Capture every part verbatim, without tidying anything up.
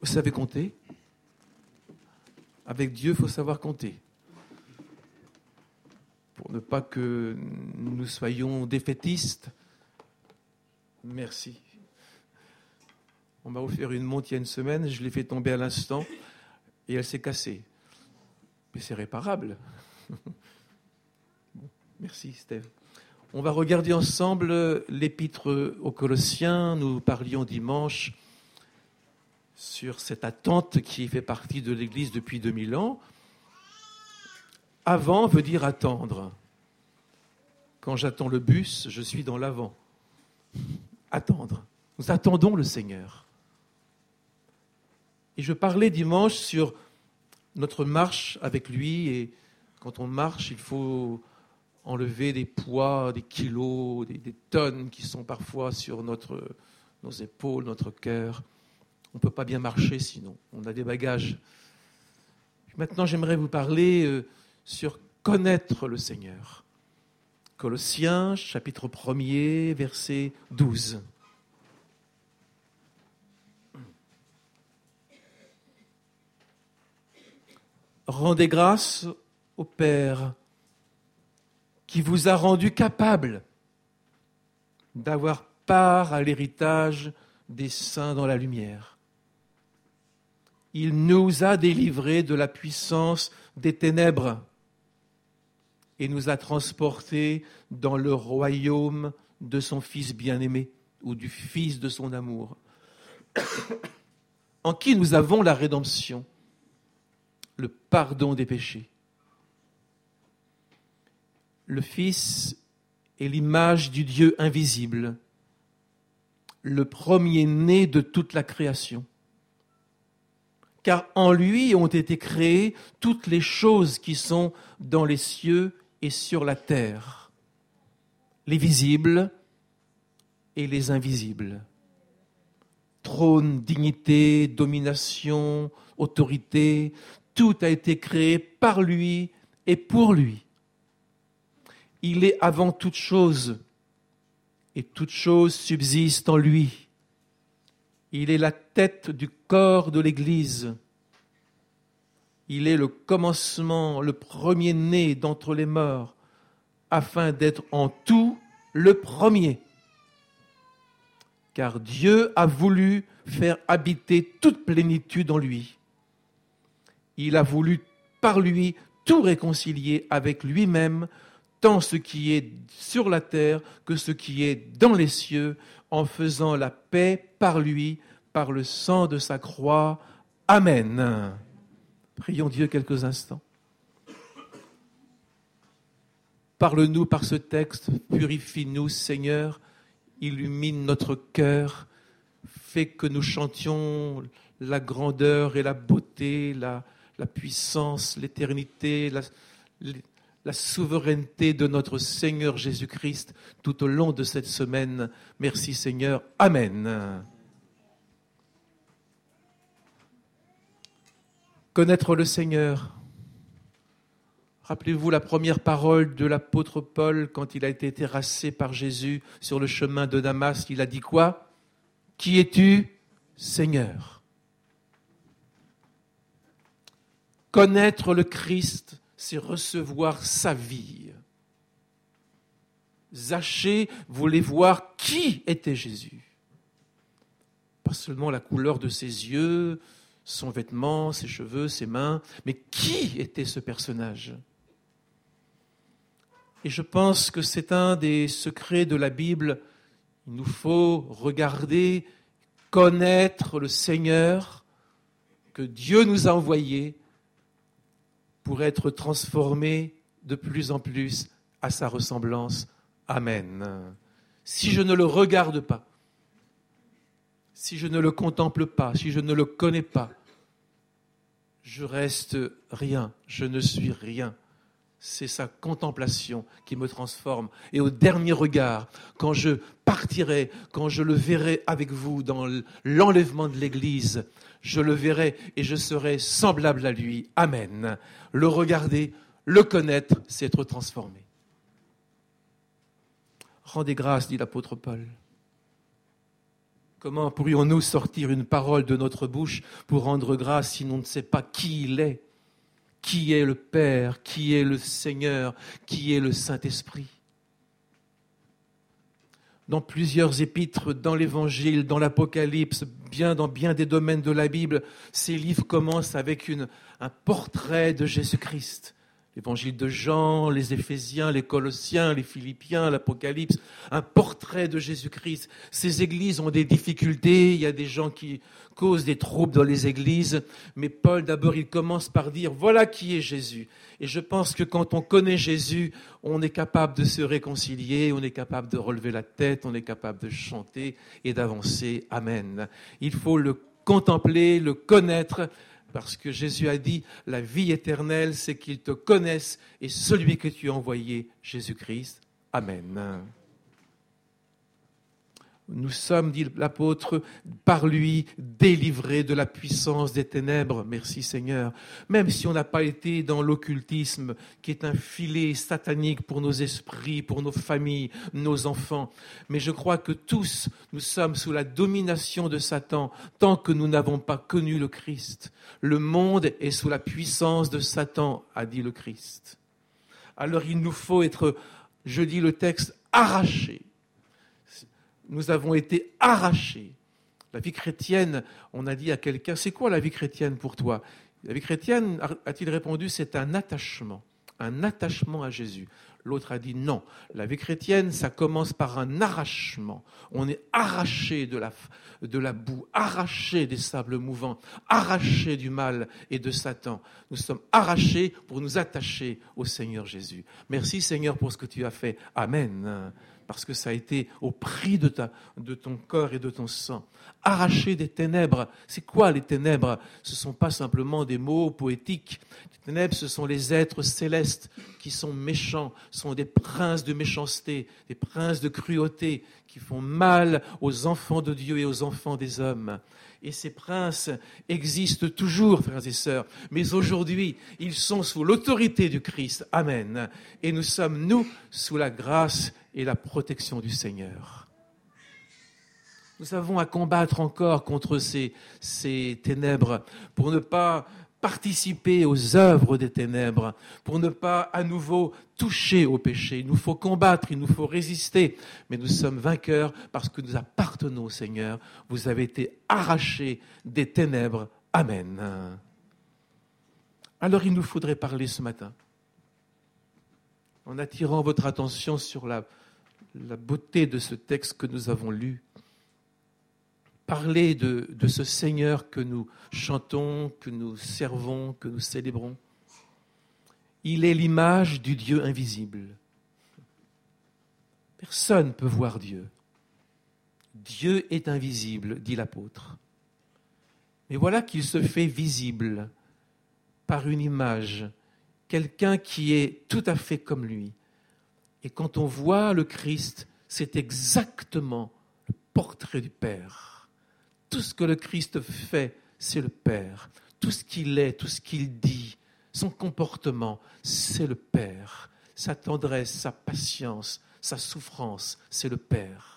Vous savez compter? Avec Dieu, il faut savoir compter. Pour ne pas que nous soyons défaitistes. Merci. On m'a offert une montre il y a une semaine, je l'ai fait tomber à l'instant et elle s'est cassée. Mais c'est réparable. Bon, merci Steve. On va regarder ensemble l'épître aux Colossiens. Nous parlions dimanche sur cette attente qui fait partie de l'Église depuis deux mille ans. Avant veut dire attendre. Quand j'attends le bus, je suis dans l'avant. Attendre. Nous attendons le Seigneur. Et je parlais dimanche sur notre marche avec lui. Et quand on marche, il faut enlever des poids, des kilos, des, des tonnes qui sont parfois sur notre, nos épaules, notre cœur. On ne peut pas bien marcher sinon. On a des bagages. Maintenant, j'aimerais vous parler euh, sur connaître le Seigneur. Colossiens, chapitre premier, verset douze. Rendez grâce au Père qui vous a rendu capable d'avoir part à l'héritage des saints dans la lumière. Il nous a délivrés de la puissance des ténèbres et nous a transportés dans le royaume de son Fils bien-aimé ou du Fils de son amour, en qui nous avons la rédemption, le pardon des péchés. Le Fils est l'image du Dieu invisible, le premier-né de toute la création. Car en lui ont été créées toutes les choses qui sont dans les cieux et sur la terre, les visibles et les invisibles. Trône, dignité, domination, autorité, tout a été créé par lui et pour lui. Il est avant toute chose, et toute chose subsiste en lui. Il est la tête du corps de l'Église. Il est le commencement, le premier-né d'entre les morts, afin d'être en tout le premier. Car Dieu a voulu faire habiter toute plénitude en lui. Il a voulu par lui tout réconcilier avec lui-même, tant ce qui est sur la terre que ce qui est dans les cieux, en faisant la paix par lui, par le sang de sa croix. Amen. Prions Dieu quelques instants. Parle-nous par ce texte, purifie-nous, Seigneur, illumine notre cœur, fais que nous chantions la grandeur et la beauté, la, la puissance, l'éternité, la, la souveraineté de notre Seigneur Jésus-Christ tout au long de cette semaine. Merci Seigneur. Amen. Connaître le Seigneur. Rappelez-vous la première parole de l'apôtre Paul quand il a été terrassé par Jésus sur le chemin de Damas. Il a dit quoi? Qui es-tu, Seigneur? Connaître le Christ, c'est recevoir sa vie. Zaché voulait voir qui était Jésus. Pas seulement la couleur de ses yeux, son vêtement, ses cheveux, ses mains, mais qui était ce personnage? Et je pense que c'est un des secrets de la Bible. Il nous faut regarder, connaître le Seigneur que Dieu nous a envoyé pour être transformés de plus en plus à sa ressemblance. Amen. Si je ne le regarde pas, si je ne le contemple pas, si je ne le connais pas, je reste rien, je ne suis rien. C'est sa contemplation qui me transforme. Et au dernier regard, quand je partirai, quand je le verrai avec vous dans l'enlèvement de l'Église, je le verrai et je serai semblable à lui. Amen. Le regarder, le connaître, c'est être transformé. Rendez grâce, dit l'apôtre Paul. Comment pourrions-nous sortir une parole de notre bouche pour rendre grâce si l'on ne sait pas qui il est, qui est le Père, qui est le Seigneur, qui est le Saint-Esprit? Dans plusieurs épîtres, dans l'Évangile, dans l'Apocalypse, bien dans bien des domaines de la Bible, ces livres commencent avec une, un portrait de Jésus-Christ. L'Évangile de Jean, les Éphésiens, les Colossiens, les Philippiens, l'Apocalypse, un portrait de Jésus-Christ. Ces églises ont des difficultés, il y a des gens qui causent des troubles dans les églises, mais Paul, d'abord, il commence par dire, voilà qui est Jésus. Et je pense que quand on connaît Jésus, on est capable de se réconcilier, on est capable de relever la tête, on est capable de chanter et d'avancer. Amen. Il faut le contempler, le connaître, parce que Jésus a dit, la vie éternelle, c'est qu'ils te connaissent et celui que tu as envoyé, Jésus-Christ. Amen. Nous sommes, dit l'apôtre, par lui délivrés de la puissance des ténèbres. Merci Seigneur. Même si on n'a pas été dans l'occultisme, qui est un filet satanique pour nos esprits, pour nos familles, nos enfants. Mais je crois que tous, nous sommes sous la domination de Satan, tant que nous n'avons pas connu le Christ. Le monde est sous la puissance de Satan, a dit le Christ. Alors il nous faut être, je dis le texte, arrachés. Nous avons été arrachés. La vie chrétienne, on a dit à quelqu'un, c'est quoi la vie chrétienne pour toi? La vie chrétienne, a-t-il répondu, c'est un attachement, un attachement à Jésus. L'autre a dit non, la vie chrétienne, ça commence par un arrachement. On est arraché de la, de la boue, arraché des sables mouvants, arraché du mal et de Satan. Nous sommes arrachés pour nous attacher au Seigneur Jésus. Merci Seigneur pour ce que tu as fait. Amen. Parce que ça a été au prix de, ta, de ton corps et de ton sang. Arraché des ténèbres. C'est quoi les ténèbres? Ce ne sont pas simplement des mots poétiques. Les ténèbres, ce sont les êtres célestes qui sont méchants, sont des princes de méchanceté, des princes de cruauté, qui font mal aux enfants de Dieu et aux enfants des hommes. Et ces princes existent toujours, frères et sœurs, mais aujourd'hui, ils sont sous l'autorité du Christ. Amen. Et nous sommes, nous, sous la grâce et la protection du Seigneur. Nous avons à combattre encore contre ces, ces ténèbres pour ne pas participer aux œuvres des ténèbres, pour ne pas à nouveau toucher au péché. Il nous faut combattre, il nous faut résister, mais nous sommes vainqueurs parce que nous appartenons au Seigneur. Vous avez été arrachés des ténèbres. Amen. Alors il nous faudrait parler ce matin, en attirant votre attention sur la, la beauté de ce texte que nous avons lu. Parler de, de ce Seigneur que nous chantons, que nous servons, que nous célébrons. Il est l'image du Dieu invisible. Personne ne peut voir Dieu. Dieu est invisible, dit l'apôtre. Mais voilà qu'il se fait visible par une image, quelqu'un qui est tout à fait comme lui. Et quand on voit le Christ, c'est exactement le portrait du Père. Tout ce que le Christ fait, c'est le Père. Tout ce qu'il est, tout ce qu'il dit, son comportement, c'est le Père. Sa tendresse, sa patience, sa souffrance, c'est le Père.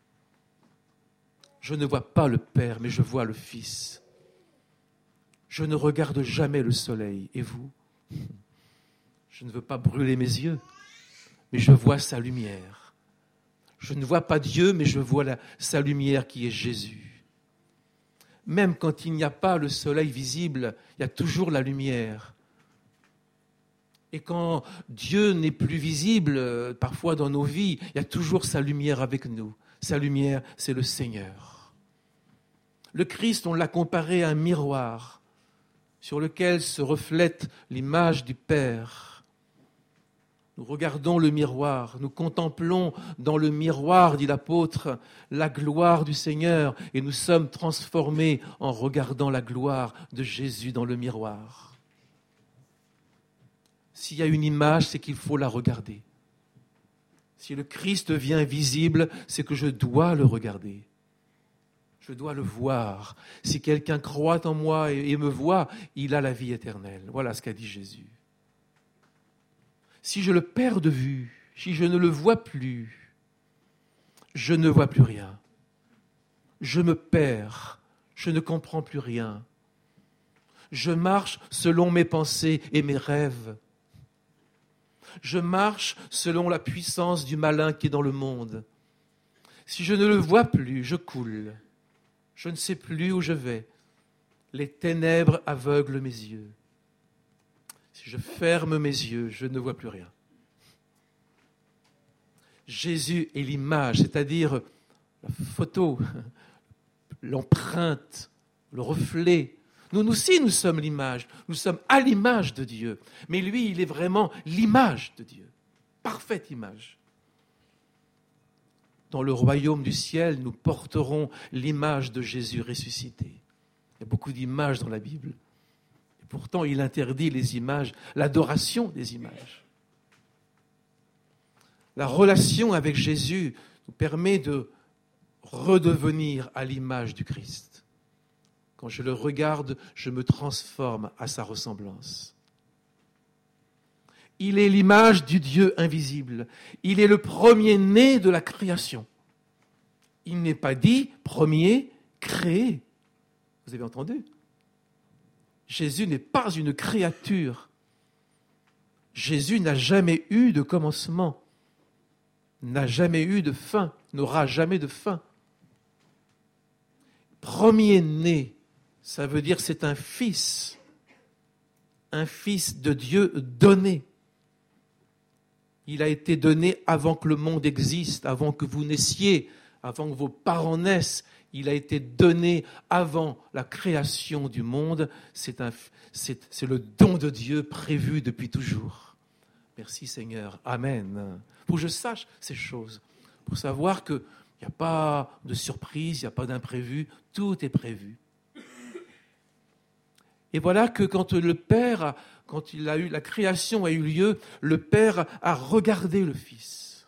Je ne vois pas le Père, mais je vois le Fils. Je ne regarde jamais le soleil. Et vous? Je ne veux pas brûler mes yeux, mais je vois sa lumière. Je ne vois pas Dieu, mais je vois la, sa lumière qui est Jésus. Même quand il n'y a pas le soleil visible, il y a toujours la lumière. Et quand Dieu n'est plus visible, parfois dans nos vies, il y a toujours sa lumière avec nous. Sa lumière, c'est le Seigneur. Le Christ, on l'a comparé à un miroir sur lequel se reflète l'image du Père. Nous regardons le miroir, nous contemplons dans le miroir, dit l'apôtre, la gloire du Seigneur, et nous sommes transformés en regardant la gloire de Jésus dans le miroir. S'il y a une image, c'est qu'il faut la regarder. Si le Christ devient visible, c'est que je dois le regarder. Je dois le voir. Si quelqu'un croit en moi et me voit, il a la vie éternelle. Voilà ce qu'a dit Jésus. Si je le perds de vue, si je ne le vois plus, je ne vois plus rien. je me perds, je ne comprends plus rien. Je marche selon mes pensées et mes rêves. Je marche selon la puissance du malin qui est dans le monde. Si je ne le vois plus, je coule. Je ne sais plus où je vais. Les ténèbres aveuglent mes yeux. Si je ferme mes yeux, je ne vois plus rien. Jésus est l'image, c'est-à-dire la photo, l'empreinte, le reflet. Nous aussi, nous sommes l'image. Nous sommes à l'image de Dieu. Mais lui, il est vraiment l'image de Dieu. Parfaite image. Dans le royaume du ciel, nous porterons l'image de Jésus ressuscité. Il y a beaucoup d'images dans la Bible. Et pourtant, il interdit les images, l'adoration des images. La relation avec Jésus nous permet de redevenir à l'image du Christ. Quand je le regarde, je me transforme à sa ressemblance. Il est l'image du Dieu invisible. Il est le premier-né de la création. Il n'est pas dit premier créé. Vous avez entendu ? Jésus n'est pas une créature. Jésus n'a jamais eu de commencement, n'a jamais eu de fin, n'aura jamais de fin. Premier-né, ça veut dire c'est un fils, un fils de Dieu donné. Il a été donné avant que le monde existe, avant que vous naissiez, avant que vos parents naissent. Il a été donné avant la création du monde. C'est, un, c'est, c'est le don de Dieu prévu depuis toujours. Merci Seigneur. Amen. Pour que je sache ces choses, pour savoir qu'il n'y a pas de surprise, il n'y a pas d'imprévu, tout est prévu. Et voilà que quand le Père a Quand il a eu, la création a eu lieu, le Père a regardé le Fils.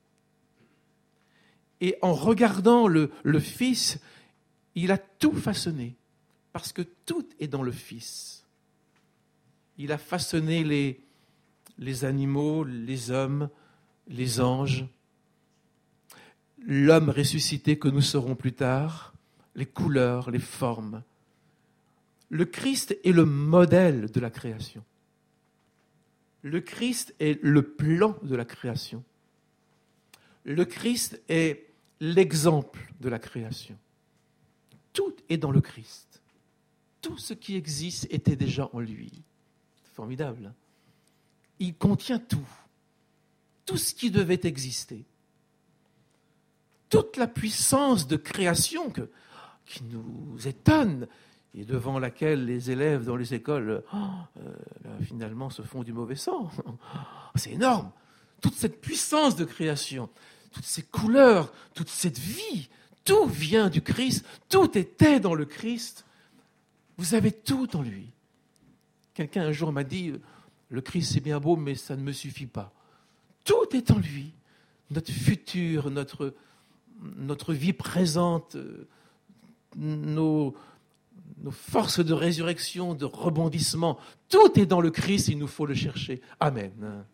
Et en regardant le, le Fils, il a tout façonné, parce que tout est dans le Fils. Il a façonné les, les animaux, les hommes, les anges, l'homme ressuscité que nous serons plus tard, les couleurs, les formes. Le Christ est le modèle de la création. Le Christ est le plan de la création. Le Christ est l'exemple de la création. Tout est dans le Christ. Tout ce qui existe était déjà en lui. C'est formidable. Hein ? Il contient tout. Tout ce qui devait exister. Toute la puissance de création que, qui nous étonne et devant laquelle les élèves dans les écoles, oh, euh, là, finalement, se font du mauvais sang. C'est énorme. Toute cette puissance de création, toutes ces couleurs, toute cette vie, tout vient du Christ, tout était dans le Christ. Vous avez tout en lui. Quelqu'un un jour m'a dit, le Christ c'est bien beau, mais ça ne me suffit pas. Tout est en lui. Notre futur, notre, notre vie présente, nos... nos forces de résurrection, de rebondissement, tout est dans le Christ, il nous faut le chercher. Amen.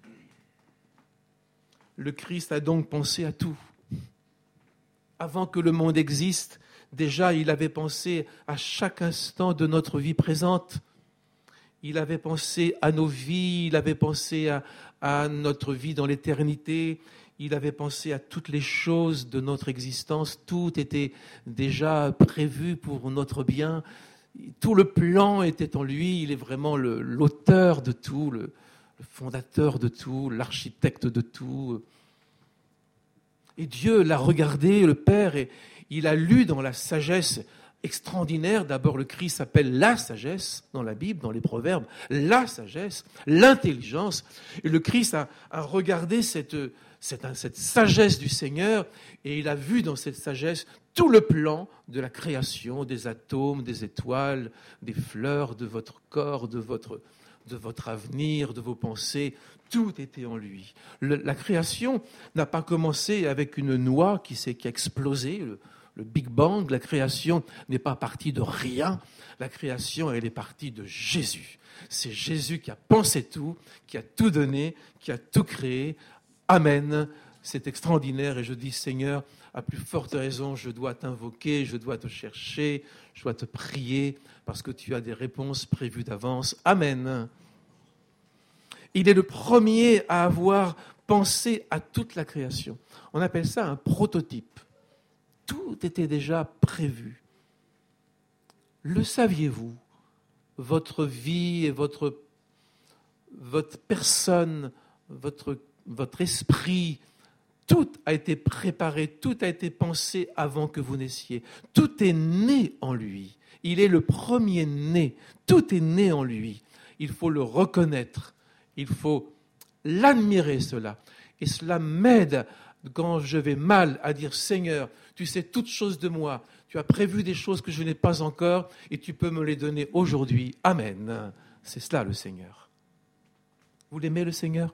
Le Christ a donc pensé à tout. Avant que le monde existe, déjà il avait pensé à chaque instant de notre vie présente. Il avait pensé à nos vies, il avait pensé à, à notre vie dans l'éternité, il avait pensé à toutes les choses de notre existence. Tout était déjà prévu pour notre bien. Tout le plan était en lui, il est vraiment le, l'auteur de tout, le, le fondateur de tout, l'architecte de tout. Et Dieu l'a regardé, le Père, et il a lu dans la sagesse extraordinaire, d'abord le Christ s'appelle la sagesse dans la Bible, dans les Proverbes, la sagesse, l'intelligence. Et le Christ a, a regardé cette, cette, cette sagesse du Seigneur et il a vu dans cette sagesse tout le plan de la création, des atomes, des étoiles, des fleurs, de votre corps, de votre, de votre avenir, de vos pensées. Tout était en lui. Le, la création n'a pas commencé avec une noix qui, s'est, qui a explosé, le, le Big Bang. La création n'est pas partie de rien. La création, elle est partie de Jésus. C'est Jésus qui a pensé tout, qui a tout donné, qui a tout créé. Amen. C'est extraordinaire et je dis, Seigneur, à plus forte raison, je dois t'invoquer, je dois te chercher, je dois te prier, parce que tu as des réponses prévues d'avance. Amen. Il est le premier à avoir pensé à toute la création. On appelle ça un prototype. Tout était déjà prévu. Le saviez-vous? Votre vie et votre, votre personne, votre, votre esprit, tout a été préparé, tout a été pensé avant que vous naissiez. Tout est né en lui. Il est le premier-né. Tout est né en lui. Il faut le reconnaître. Il faut l'admirer, cela. Et cela m'aide quand je vais mal à dire « Seigneur, tu sais toutes choses de moi. Tu as prévu des choses que je n'ai pas encore et tu peux me les donner aujourd'hui. Amen. » C'est cela le Seigneur. Vous l'aimez le Seigneur?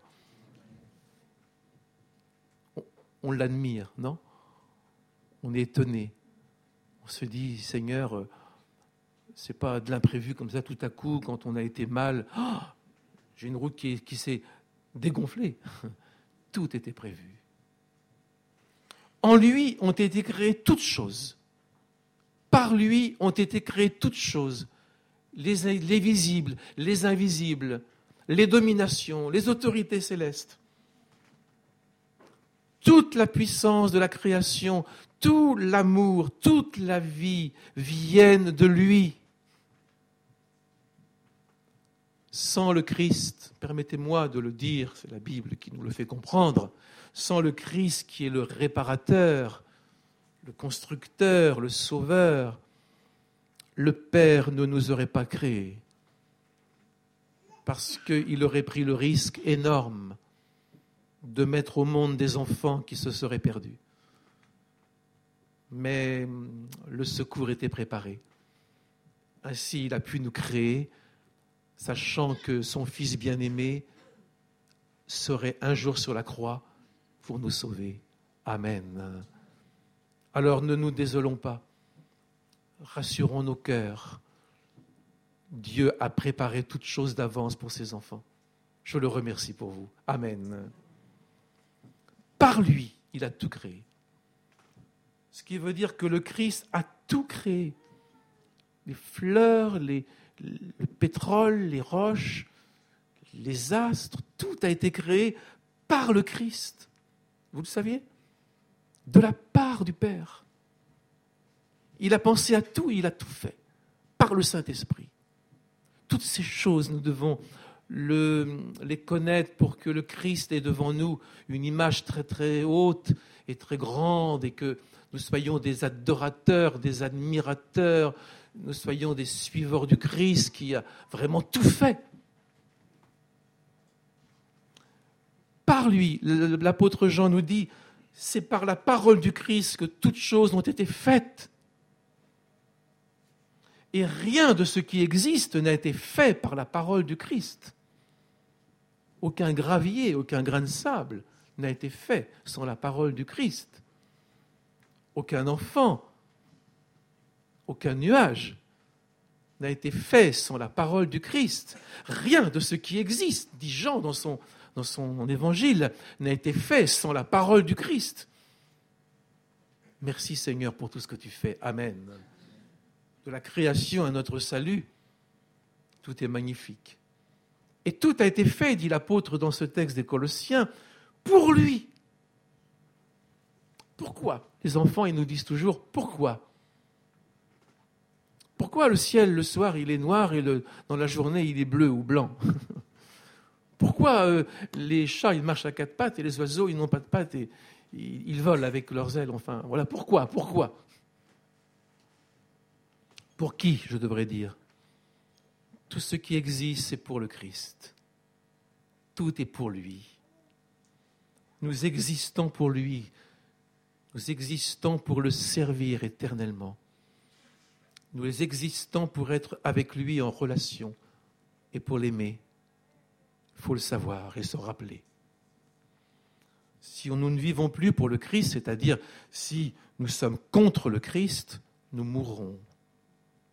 On, on l'admire, non? On est étonné. On se dit « Seigneur, c'est pas de l'imprévu comme ça tout à coup quand on a été mal. Oh, j'ai une route qui, qui s'est dégonflée. » Tout était prévu. En lui ont été créées toutes choses. Par lui ont été créées toutes choses. Les, les visibles, les invisibles, les dominations, les autorités célestes. Toute la puissance de la création, tout l'amour, toute la vie viennent de lui. Sans le Christ, permettez-moi de le dire, c'est la Bible qui nous le fait comprendre, sans le Christ qui est le réparateur, le constructeur, le sauveur, le Père ne nous aurait pas créés. Parce qu'il aurait pris le risque énorme de mettre au monde des enfants qui se seraient perdus. Mais le secours était préparé. Ainsi, il a pu nous créer, sachant que son Fils bien-aimé serait un jour sur la croix pour nous sauver. Amen. Alors ne nous désolons pas, rassurons nos cœurs. Dieu a préparé toutes choses d'avance pour ses enfants. Je le remercie pour vous. Amen. Par lui, il a tout créé. Ce qui veut dire que le Christ a tout créé. Les fleurs, les, le pétrole, les roches, les astres, tout a été créé par le Christ. Vous le saviez? De la part du Père. Il a pensé à tout, il a tout fait, par le Saint-Esprit. Toutes ces choses, nous devons le, les connaître pour que le Christ ait devant nous une image très très haute et très grande et que nous soyons des adorateurs, des admirateurs, nous soyons des suiveurs du Christ qui a vraiment tout fait. Par lui, l'apôtre Jean nous dit, c'est par la parole du Christ que toutes choses ont été faites. Et rien de ce qui existe n'a été fait par la parole du Christ. Aucun gravier, aucun grain de sable n'a été fait sans la parole du Christ. Aucun enfant, aucun nuage n'a été fait sans la parole du Christ. Rien de ce qui existe, dit Jean dans son, dans son évangile, n'a été fait sans la parole du Christ. Merci Seigneur pour tout ce que tu fais. Amen. De la création à notre salut, tout est magnifique. Et tout a été fait, dit l'apôtre dans ce texte des Colossiens, pour lui. Pourquoi? Les enfants, ils nous disent toujours, pourquoi? Pourquoi le ciel, le soir, il est noir et le, dans la journée, il est bleu ou blanc? Pourquoi euh, les chats, ils marchent à quatre pattes et les oiseaux, ils n'ont pas de pattes et ils, ils volent avec leurs ailes? Enfin, voilà, pourquoi? Pourquoi? Pour qui, je devrais dire? Tout ce qui existe, c'est pour le Christ. Tout est pour lui. Nous existons pour lui. Nous existons pour le servir éternellement. Nous existons pour être avec lui en relation et pour l'aimer. Il faut le savoir et se rappeler. Si nous ne vivons plus pour le Christ, c'est-à-dire si nous sommes contre le Christ, nous mourrons.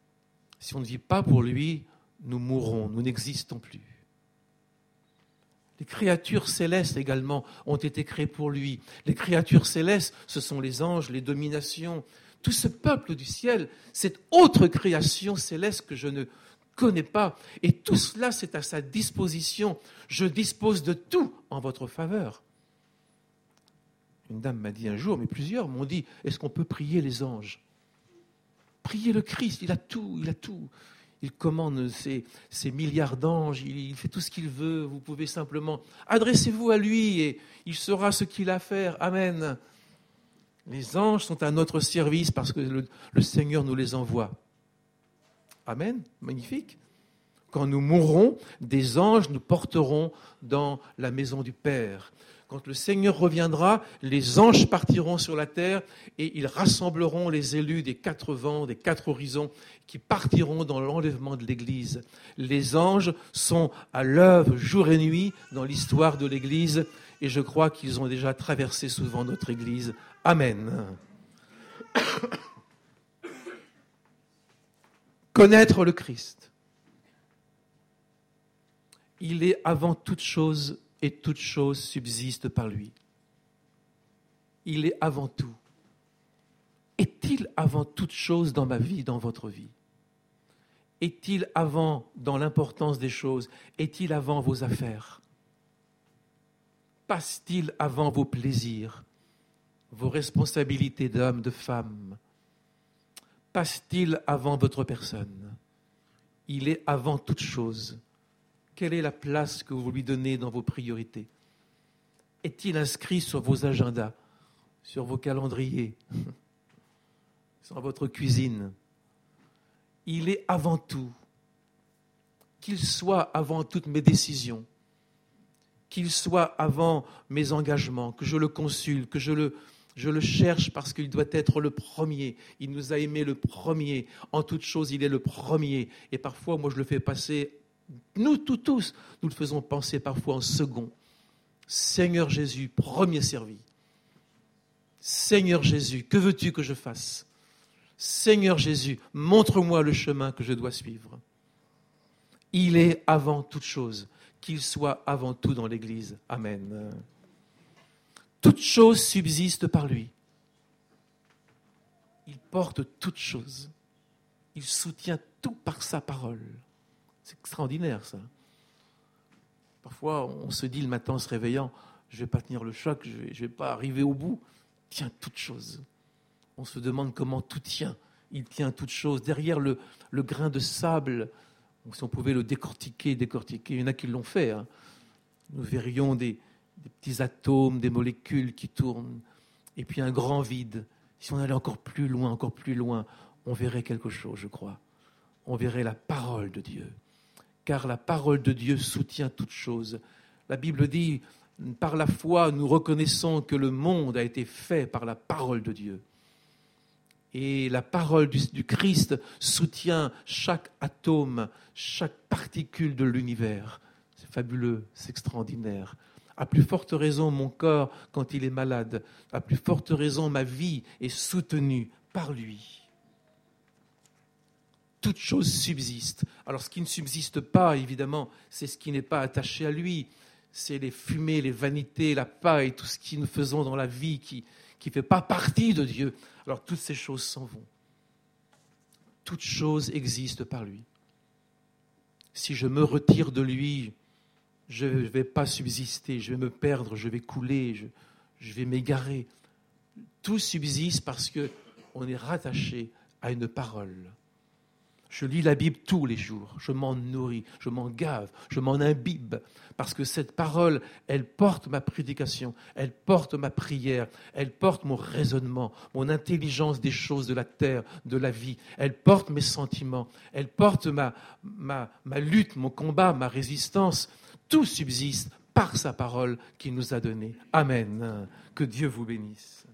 Si on ne vit pas pour lui, nous mourrons, nous n'existons plus. Les créatures célestes également ont été créées pour lui. Les créatures célestes, ce sont les anges, les dominations. Tout ce peuple du ciel, cette autre création céleste que je ne connais pas. Et tout cela, c'est à sa disposition. Je dispose de tout en votre faveur. Une dame m'a dit un jour, mais plusieurs m'ont dit, est-ce qu'on peut prier les anges ? Priez le Christ, il a tout, il a tout. Il commande ses, ses milliards d'anges, il, il fait tout ce qu'il veut. Vous pouvez simplement, adressez-vous à lui et il saura ce qu'il a à faire. Amen. Les anges sont à notre service parce que le, le Seigneur nous les envoie. Amen. Magnifique. Quand nous mourrons, des anges nous porteront dans la maison du Père. Quand le Seigneur reviendra, les anges partiront sur la terre et ils rassembleront les élus des quatre vents, des quatre horizons, qui partiront dans l'enlèvement de l'Église. Les anges sont à l'œuvre jour et nuit dans l'histoire de l'Église et je crois qu'ils ont déjà traversé souvent notre Église. Amen. Connaître le Christ. Il est avant toute chose et toute chose subsiste par lui. Il est avant tout. Est-il avant toute chose dans ma vie, dans votre vie ? Est-il avant dans l'importance des choses ? Est-il avant vos affaires ? Passe-t-il avant vos plaisirs, vos responsabilités d'homme, de femme ? Passe-t-il avant votre personne ? Il est avant toute chose. Quelle est la place que vous lui donnez dans vos priorités ? Est-il inscrit sur vos agendas, sur vos calendriers, sur votre cuisine ? Il est avant tout. Qu'il soit avant toutes mes décisions, qu'il soit avant mes engagements, que je le consulte, que je le, je le cherche parce qu'il doit être le premier. Il nous a aimés le premier. En toute chose, il est le premier. Et parfois, moi, je le fais passer... Nous, tous, tous, nous le faisons penser parfois en second. Seigneur Jésus, premier servi. Seigneur Jésus, que veux-tu que je fasse ? Seigneur Jésus, montre-moi le chemin que je dois suivre. Il est avant toute chose, qu'il soit avant tout dans l'Église. Amen. Toute chose subsiste par lui. Il porte toute chose. Il soutient tout par sa parole. C'est extraordinaire, ça. Parfois, on se dit le matin en se réveillant, je ne vais pas tenir le choc, je ne vais, je vais pas arriver au bout. Il tient toute chose. On se demande comment tout tient. Il tient toute chose. Derrière le, le grain de sable, si on pouvait le décortiquer, décortiquer, il y en a qui l'ont fait, hein. Nous verrions des, des petits atomes, des molécules qui tournent, et puis un grand vide. Si on allait encore plus loin, encore plus loin, on verrait quelque chose, je crois. On verrait la parole de Dieu. Car la parole de Dieu soutient toute chose. La Bible dit, par la foi, nous reconnaissons que le monde a été fait par la parole de Dieu. Et la parole du, du Christ soutient chaque atome, chaque particule de l'univers. C'est fabuleux, c'est extraordinaire. À plus forte raison, mon corps, quand il est malade, à plus forte raison, ma vie est soutenue par lui. Toute chose subsiste. Alors, ce qui ne subsiste pas, évidemment, c'est ce qui n'est pas attaché à lui. C'est les fumées, les vanités, la paille, tout ce que nous faisons dans la vie qui ne fait pas partie de Dieu. Alors, toutes ces choses s'en vont. Toute chose existe par lui. Si je me retire de lui, je ne vais pas subsister, je vais me perdre, je vais couler, je, je vais m'égarer. Tout subsiste parce qu'on est rattaché à une parole. Je lis la Bible tous les jours, je m'en nourris, je m'en gave, je m'en imbibe, parce que cette parole, elle porte ma prédication, elle porte ma prière, elle porte mon raisonnement, mon intelligence des choses de la terre, de la vie, elle porte mes sentiments, elle porte ma, ma, ma lutte, mon combat, ma résistance. Tout subsiste par sa parole qu'il nous a donnée. Amen. Que Dieu vous bénisse.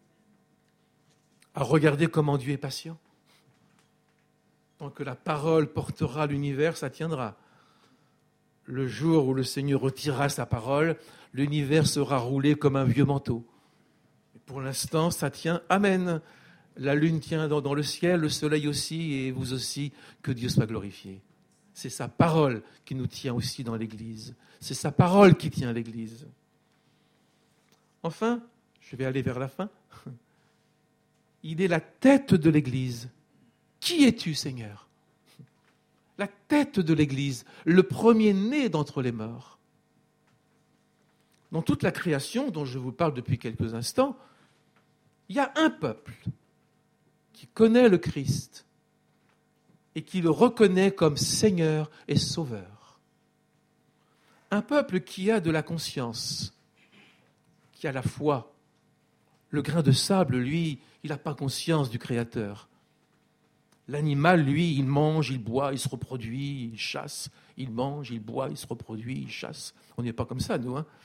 À regarder comment Dieu est patient. Tant que la parole portera l'univers, ça tiendra. Le jour où le Seigneur retirera sa parole, l'univers sera roulé comme un vieux manteau. Et pour l'instant, ça tient. Amen. La lune tient dans, dans le ciel, le soleil aussi, et vous aussi. Que Dieu soit glorifié. C'est sa parole qui nous tient aussi dans l'Église. C'est sa parole qui tient l'Église. Enfin, je vais aller vers la fin. Il est la tête de l'Église. Qui es-tu, Seigneur ? La tête de l'Église, le premier-né d'entre les morts. Dans toute la création dont je vous parle depuis quelques instants, il y a un peuple qui connaît le Christ et qui le reconnaît comme Seigneur et Sauveur. Un peuple qui a de la conscience, qui a la foi. Le grain de sable, lui, il n'a pas conscience du Créateur. L'animal, lui, il mange, il boit, il se reproduit, il chasse. Il mange, il boit, il se reproduit, il chasse. On n'est pas comme ça, nous. Hein.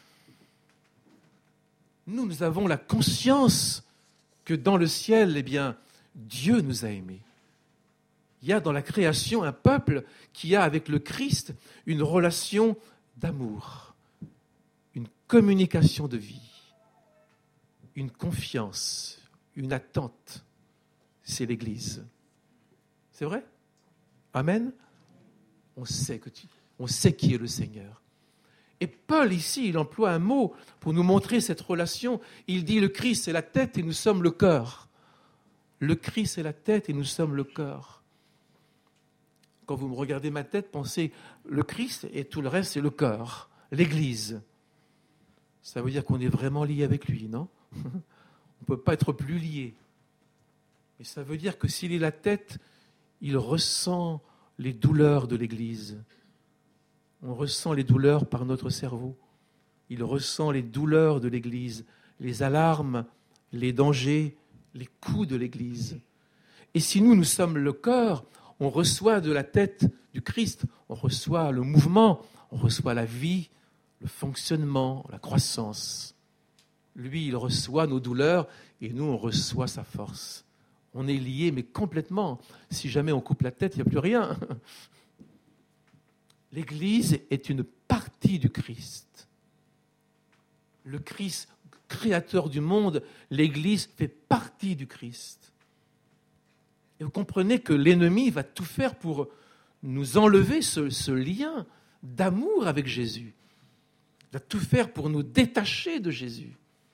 Nous, nous avons la conscience que dans le ciel, eh bien, Dieu nous a aimés. Il y a dans la création un peuple qui a avec le Christ une relation d'amour, une communication de vie, une confiance, une attente. C'est l'Église. C'est vrai ? Amen ? On sait que tu, on sait qui est le Seigneur. Et Paul, ici, il emploie un mot pour nous montrer cette relation. Il dit, le Christ, c'est la tête et nous sommes le corps. Le Christ, c'est la tête et nous sommes le corps. Quand vous me regardez ma tête, pensez, le Christ et tout le reste, c'est le corps, l'Église. Ça veut dire qu'on est vraiment lié avec lui, non ? On ne peut pas être plus lié. Mais ça veut dire que s'il est la tête, il ressent les douleurs de l'Église. On ressent les douleurs par notre cerveau. Il ressent les douleurs de l'Église, les alarmes, les dangers, les coups de l'Église. Et si nous, nous sommes le corps, on reçoit de la tête du Christ, on reçoit le mouvement, on reçoit la vie, le fonctionnement, la croissance. Lui, il reçoit nos douleurs et nous, on reçoit sa force. On est liés, mais complètement. Si jamais on coupe la tête, il n'y a plus rien. L'Église est une partie du Christ. Le Christ, créateur du monde, l'Église fait partie du Christ. Et vous comprenez que l'ennemi va tout faire pour nous enlever ce, ce lien d'amour avec Jésus. Il va tout faire pour nous détacher de Jésus.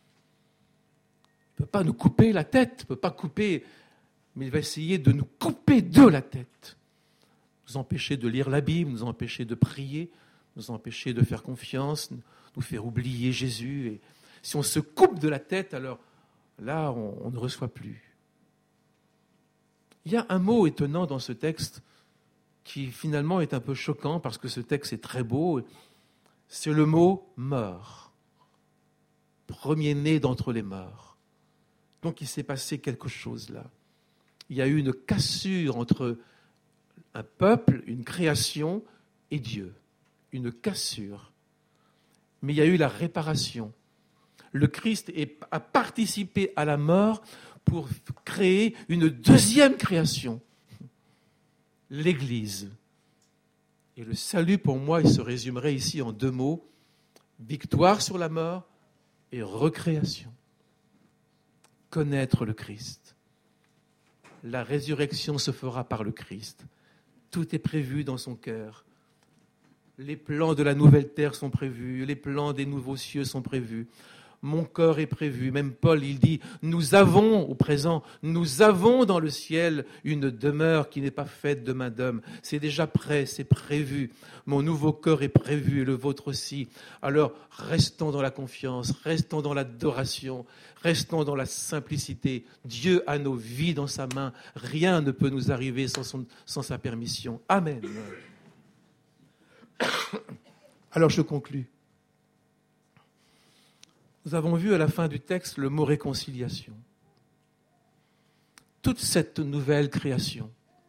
Il ne peut pas nous couper la tête, il ne peut pas couper, mais il va essayer de nous couper de la tête. Nous empêcher de lire la Bible, nous empêcher de prier, nous empêcher de faire confiance, nous faire oublier Jésus. Et si on se coupe de la tête, alors là, on, on ne reçoit plus. Il y a un mot étonnant dans ce texte qui finalement est un peu choquant parce que ce texte est très beau. C'est le mot « mort ». Premier-né d'entre les morts. Donc il s'est passé quelque chose là. Il y a eu une cassure entre un peuple, une création et Dieu. Une cassure. Mais il y a eu la réparation. Le Christ est, a participé à la mort pour créer une deuxième création. L'Église. Et le salut, pour moi, il se résumerait ici en deux mots. Victoire sur la mort et recréation. Connaître le Christ. La résurrection se fera par le Christ. Tout est prévu dans son cœur. Les plans de la nouvelle terre sont prévus. Les plans des nouveaux cieux sont prévus. Mon corps est prévu. Même Paul, il dit, nous avons, au présent, nous avons dans le ciel une demeure qui n'est pas faite de main d'homme. C'est déjà prêt, c'est prévu. Mon nouveau corps est prévu et le vôtre aussi. Alors, restons dans la confiance, restons dans l'adoration, restons dans la simplicité. Dieu a nos vies dans sa main. Rien ne peut nous arriver sans, son, sans sa permission. Amen. Alors, je conclus. Nous avons vu à la fin du texte le mot réconciliation. Toute cette nouvelle création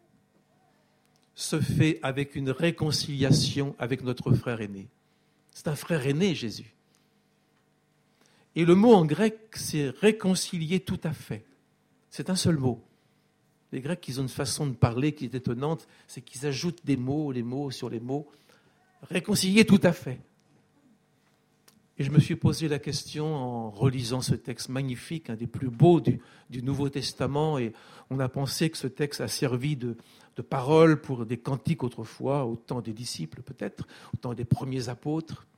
se fait avec une réconciliation avec notre frère aîné. C'est un frère aîné, Jésus. Et le mot en grec, c'est réconcilier tout à fait. C'est un seul mot. Les Grecs, ils ont une façon de parler qui est étonnante, c'est qu'ils ajoutent des mots, les mots sur les mots. Réconcilier tout à fait. Et je me suis posé la question en relisant ce texte magnifique, un des plus beaux du, du Nouveau Testament, et on a pensé que ce texte a servi de, de parole pour des cantiques autrefois, au temps des disciples peut-être, au temps des premiers apôtres.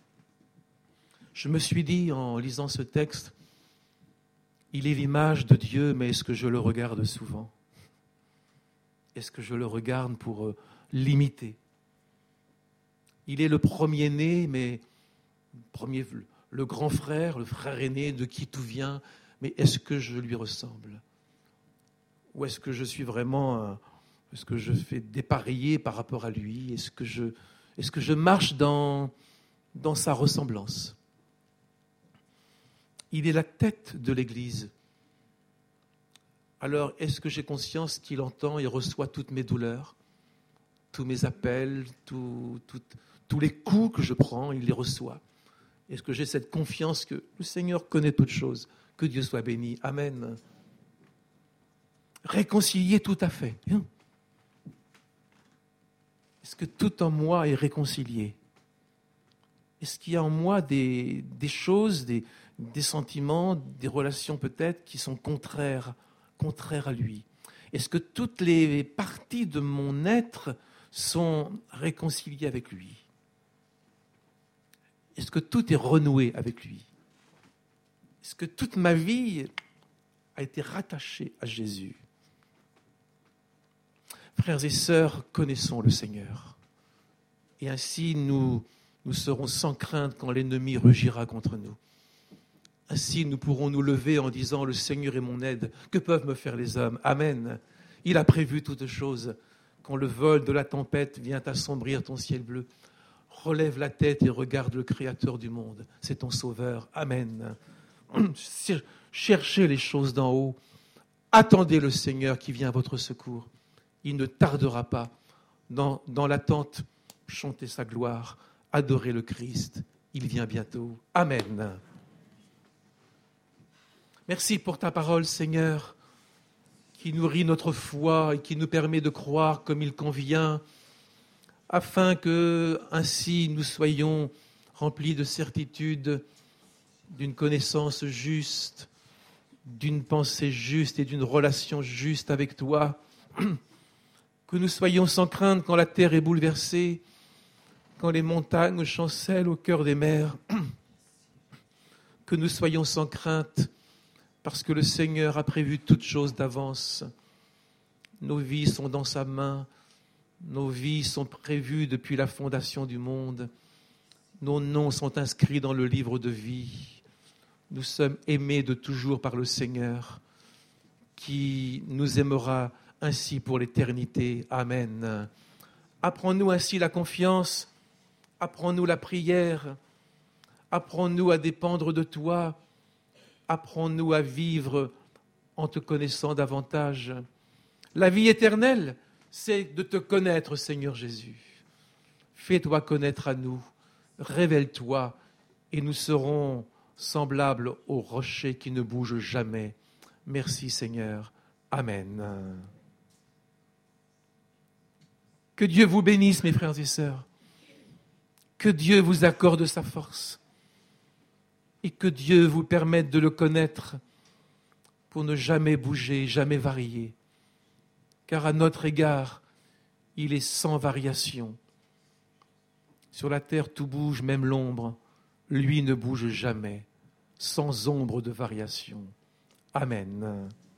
Je me suis dit en lisant ce texte, il est l'image de Dieu, mais est-ce que je le regarde souvent ? Est-ce que je le regarde pour euh, l'imiter ? Il est le premier-né, mais premier, le grand frère, le frère aîné de qui tout vient, mais est-ce que je lui ressemble ? Ou est-ce que je suis vraiment, euh, est-ce que je fais dépareiller par rapport à lui ? Est-ce que je, est-ce que je marche dans, dans sa ressemblance ? Il est la tête de l'Église. Alors, est-ce que j'ai conscience qu'il entend et reçoit toutes mes douleurs, tous mes appels, tout, tout, tous les coups que je prends, il les reçoit ? Est-ce que j'ai cette confiance que le Seigneur connaît toutes choses ? Que Dieu soit béni. Amen. Réconcilié tout à fait. Est-ce que tout en moi est réconcilié ? Est-ce qu'il y a en moi des, des choses, des, des sentiments, des relations peut-être qui sont contraires, contraires à lui ? Est-ce que toutes les parties de mon être sont réconciliées avec lui ? Est-ce que tout est renoué avec lui ? Est-ce que toute ma vie a été rattachée à Jésus ? Frères et sœurs, connaissons le Seigneur. Et ainsi, nous, nous serons sans crainte quand l'ennemi rugira contre nous. Ainsi, nous pourrons nous lever en disant « Le Seigneur est mon aide. Que peuvent me faire les hommes ?» Amen. Il a prévu toutes choses. Quand le vol de la tempête vient assombrir ton ciel bleu, relève la tête et regarde le Créateur du monde. C'est ton Sauveur. Amen. Cherchez les choses d'en haut. Attendez le Seigneur qui vient à votre secours. Il ne tardera pas. Dans, dans l'attente, chantez sa gloire. Adorez le Christ. Il vient bientôt. Amen. Merci pour ta parole, Seigneur, qui nourrit notre foi et qui nous permet de croire comme il convient, afin que, ainsi, nous soyons remplis de certitude, d'une connaissance juste, d'une pensée juste et d'une relation juste avec toi. Que nous soyons sans crainte quand la terre est bouleversée, quand les montagnes chancellent au cœur des mers. Que nous soyons sans crainte parce que le Seigneur a prévu toutes choses d'avance. Nos vies sont dans sa main. Nos vies sont prévues depuis la fondation du monde. Nos noms sont inscrits dans le livre de vie. Nous sommes aimés de toujours par le Seigneur, qui nous aimera ainsi pour l'éternité. Amen. Apprends-nous ainsi la confiance, apprends-nous la prière, apprends-nous à dépendre de toi, apprends-nous à vivre en te connaissant davantage. La vie éternelle, c'est de te connaître, Seigneur Jésus. Fais-toi connaître à nous, révèle-toi, et nous serons semblables au rocher qui ne bouge jamais. Merci, Seigneur. Amen. Que Dieu vous bénisse, mes frères et sœurs. Que Dieu vous accorde sa force. Et que Dieu vous permette de le connaître pour ne jamais bouger, jamais varier. Car à notre égard, il est sans variation. Sur la terre, tout bouge, même l'ombre. Lui ne bouge jamais, sans ombre de variation. Amen.